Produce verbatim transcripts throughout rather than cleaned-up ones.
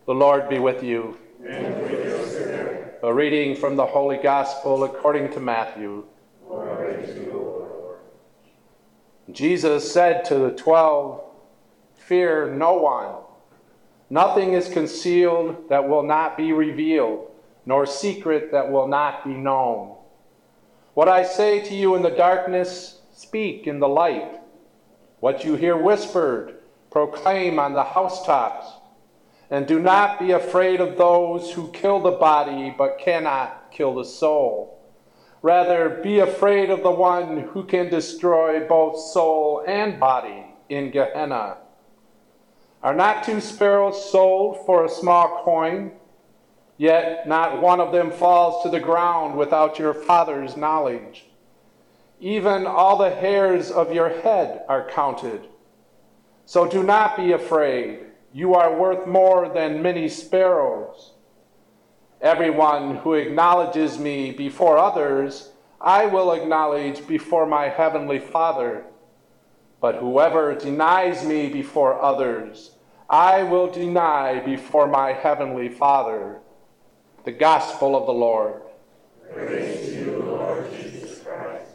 The Lord be with you. And with your spirit. A reading from the Holy Gospel according to Matthew. Glory to you, Lord. Jesus said to the twelve, "Fear no one. Nothing is concealed that will not be revealed, nor secret that will not be known. What I say to you in the darkness, speak in the light. What you hear whispered, proclaim on the housetops. And do not be afraid of those who kill the body but cannot kill the soul. Rather, be afraid of the one who can destroy both soul and body in Gehenna. Are not two sparrows sold for a small coin? Yet not one of them falls to the ground without your Father's knowledge. Even all the hairs of your head are counted. So do not be afraid. You are worth more than many sparrows. Everyone who acknowledges me before others, I will acknowledge before my heavenly Father. But whoever denies me before others, I will deny before my heavenly Father." The Gospel of the Lord. Praise to you, Lord Jesus Christ.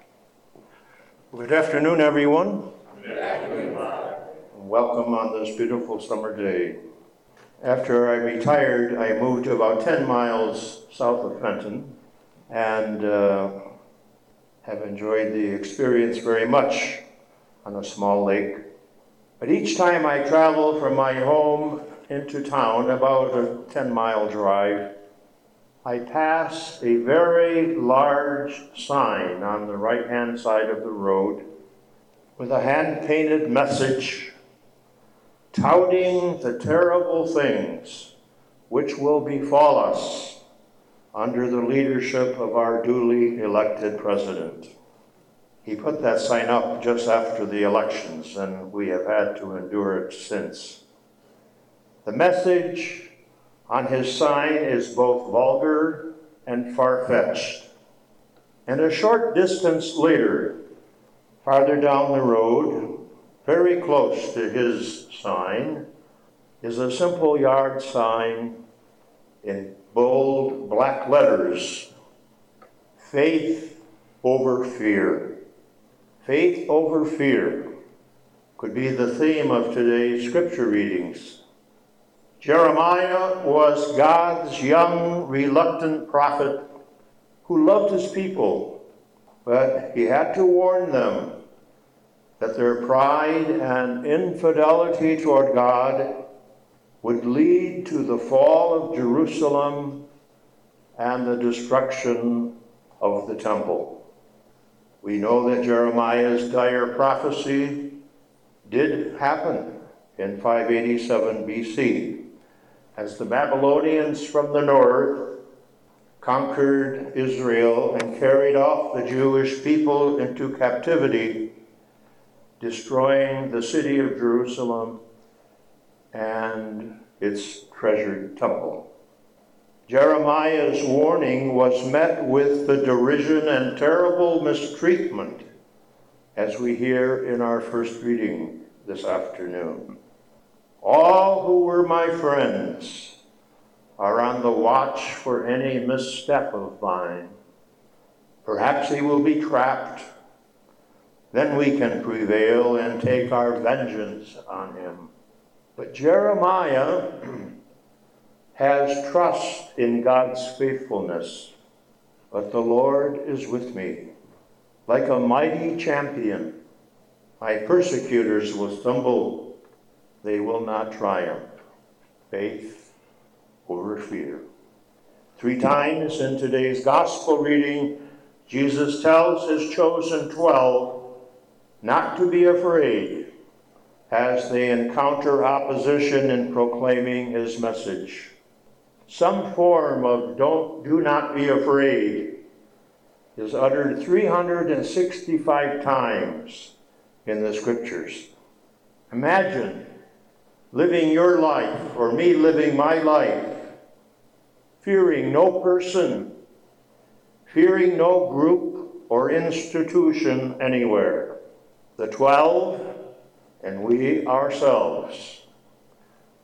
Good afternoon, everyone. Good afternoon, Father. Welcome on this beautiful summer day. After I retired, I moved to about ten miles south of Fenton and uh, have enjoyed the experience very much on a small lake. But each time I travel from my home into town, about a ten-mile drive, I pass a very large sign on the right-hand side of the road with a hand-painted message touting the terrible things which will befall us under the leadership of our duly elected president. He put that sign up just after the elections, and we have had to endure it since. The message on his sign is both vulgar and far-fetched. And a short distance later, farther down the road, very close to his sign, is a simple yard sign in bold black letters: faith over fear. Faith over fear could be the theme of today's scripture readings. Jeremiah was God's young, reluctant prophet who loved his people, but he had to warn them that their pride and infidelity toward God would lead to the fall of Jerusalem and the destruction of the temple. We know that Jeremiah's dire prophecy did happen in five eighty-seven B C, as the Babylonians from the north conquered Israel and carried off the Jewish people into captivity, destroying the city of Jerusalem and its treasured temple. Jeremiah's warning was met with the derision and terrible mistreatment, as we hear in our first reading this afternoon. All who were my friends are on the watch for any misstep of mine. Perhaps he will be trapped. Then we can prevail and take our vengeance on him. But Jeremiah has trust in God's faithfulness. But the Lord is with me. Like a mighty champion, my persecutors will stumble. They will not triumph. Faith over fear. Three times in today's gospel reading, Jesus tells his chosen twelve not to be afraid as they encounter opposition in proclaiming his message. Some form of don't, do not be afraid is uttered three hundred sixty-five times in the scriptures. Imagine living your life, or me living my life, fearing no person, fearing no group or institution anywhere. The twelve and we ourselves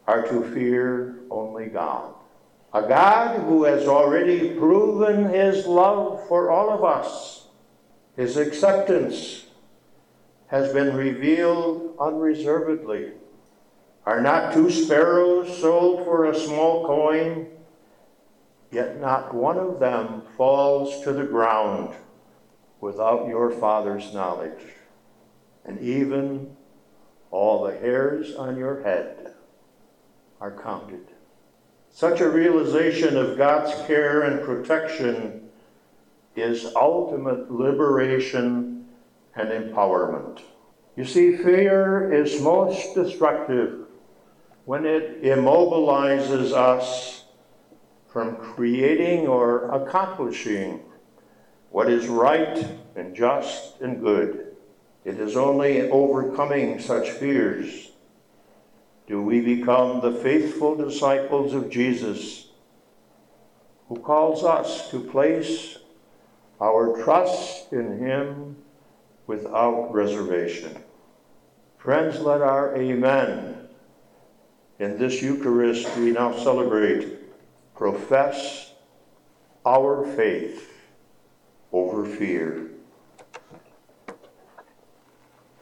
are to fear only God. A God who has already proven his love for all of us. His acceptance has been revealed unreservedly. Are not two sparrows sold for a small coin? Yet not one of them falls to the ground without your Father's knowledge. And even all the hairs on your head are counted. Such a realization of God's care and protection is ultimate liberation and empowerment. You see, fear is most destructive when it immobilizes us from creating or accomplishing what is right and just and good. It is only in overcoming such fears do we become the faithful disciples of Jesus, who calls us to place our trust in him without reservation. Friends, let our amen in this Eucharist we now celebrate profess our faith over fear.